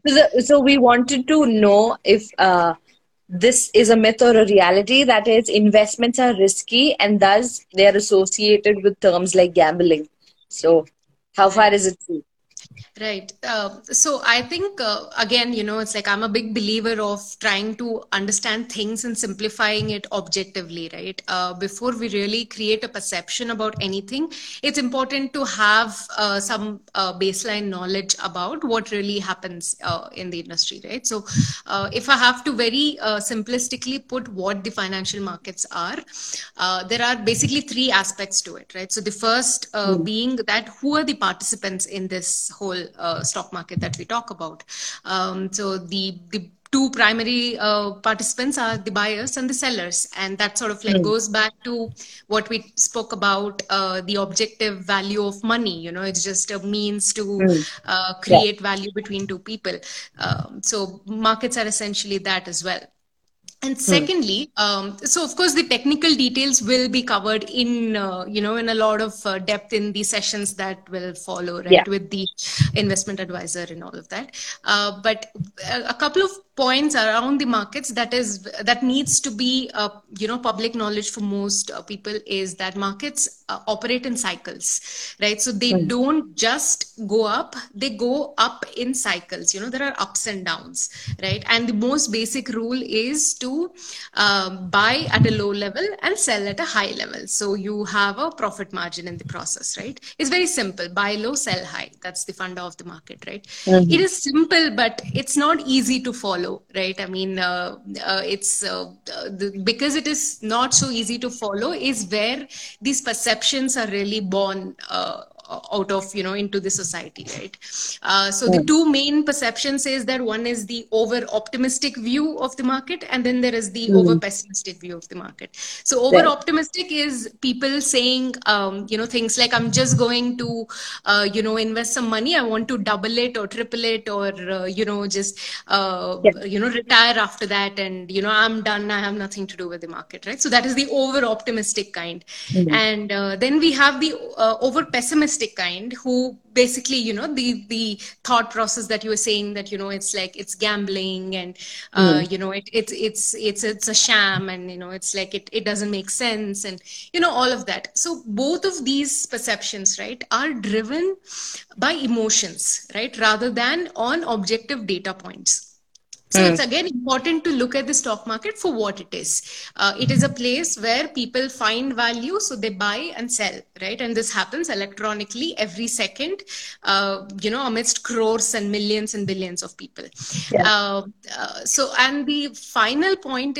So we wanted to know if this is a myth or a reality, that is, investments are risky and thus they are associated with terms like gambling. So, how far Right. is it true? Right. So I think, again, it's like I'm a big believer of trying to understand things and simplifying it objectively, right? Before we really create a perception about anything, it's important to have some baseline knowledge about what really happens in the industry, right? So if I have to very simplistically put what the financial markets are, there are basically three aspects to it, right? So the first Mm. being that who are the participants in this whole stock market that we talk about. So the two primary participants are the buyers and the sellers, and that sort of like Mm. goes back to what we spoke about, the objective value of money. It's just a means to Mm. Yeah. create value between two people. So markets are essentially that as well. And Mm. secondly, so of course the technical details will be covered in in a lot of depth in the sessions that will follow, Yeah. right, with the investment advisor and all of that. But a couple of points around the markets that needs to be public knowledge for most people is that markets operate in cycles, right? So they Mm. don't just go up; they go up in cycles. There are ups and downs, right? And the most basic rule is to buy at a low level and sell at a high level. So you have a profit margin in the process, right? It's very simple: buy low, sell high. That's the funda of the market, right? It Mhm. is simple, but it's not easy to follow, right? I mean, it's because it is not so easy to follow is where these perceptions are really born out of into the society, right? So the Mm. two main perceptions is that one is the over optimistic view of the market, and then there is the over Mm. pessimistic view of the market. So over Right. optimistic is people saying things like, I'm just going to invest some money, I want to double it or triple it, or just Yeah. retire after that, and I'm done, I have nothing to do with the market, right? So that is the over optimistic kind. Mm. And then we have the over pessimistic kind, who basically the thought process that you were saying, that it's like it's gambling, and Mm. it's a sham, and it's like it doesn't make sense, and all of that. So both of these perceptions, right, are driven by emotions, right, rather than on objective data points. So it's Mm. again important to look at the stock market for what it is. It is a place where people find value, so they buy and sell, right? And this happens electronically every second, amidst crores and millions and billions of people. Yeah. Uh, and the final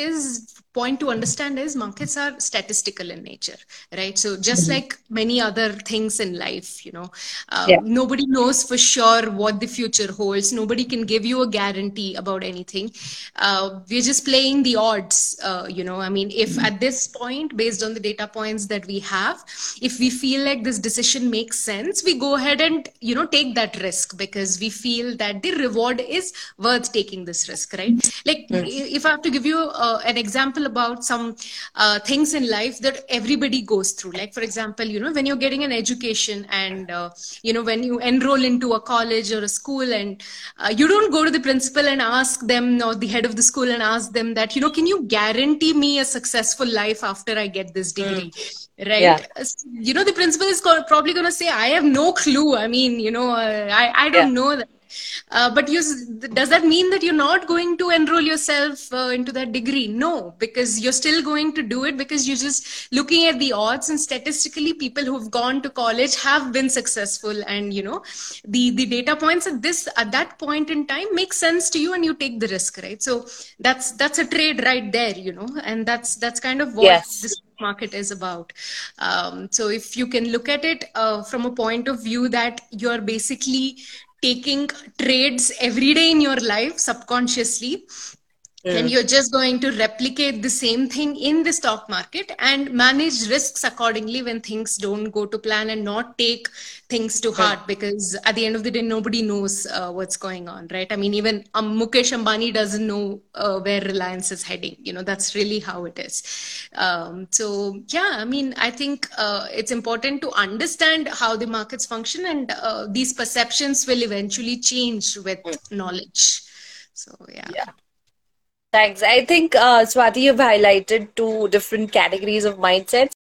point to understand is markets are statistical in nature, right? So just Mhm. like many other things in life, Yeah. nobody knows for sure what the future holds. Nobody can give you a guarantee about anything. We're just playing the odds. I mean, if Mm. at this point, based on the data points that we have, if we feel like this decision makes sense, we go ahead and take that risk, because we feel that the reward is worth taking this risk, right? Like, Mm. if I have to give you an example about some things in life that everybody goes through, like for example, when you're getting an education, and when you enroll into a college or a school, and you don't go to the principal and ask them, or the head of the school, and ask them that, can you guarantee me a successful life after I get this Mm. degree, Yeah. right? The principal is probably going to say, I have no clue. I mean, I Yeah. don't know that. But does that mean that you're not going to enroll yourself into that degree? No, because you're still going to do it, because you're just looking at the odds, and statistically, people who've gone to college have been successful, and the data points at that point in time make sense to you, and you take the risk, right? So that's a trade right there, and that's kind of what Yes. this market is about. So if you can look at it from a point of view that you're basically taking trades every day in your life subconsciously, and Mm. you're just going to replicate the same thing in the stock market and manage risks accordingly when things don't go to plan, and not take things to Mm. heart, because at the end of the day nobody knows what's going on, right? I mean, even Mukesh Ambani doesn't know where Reliance is heading. That's really how it is. So yeah, I mean, I think it's important to understand how the markets function, and these perceptions will eventually change with Mm. knowledge. So yeah. Yeah. Thanks. I think, Swati, you've highlighted two different categories of mindsets.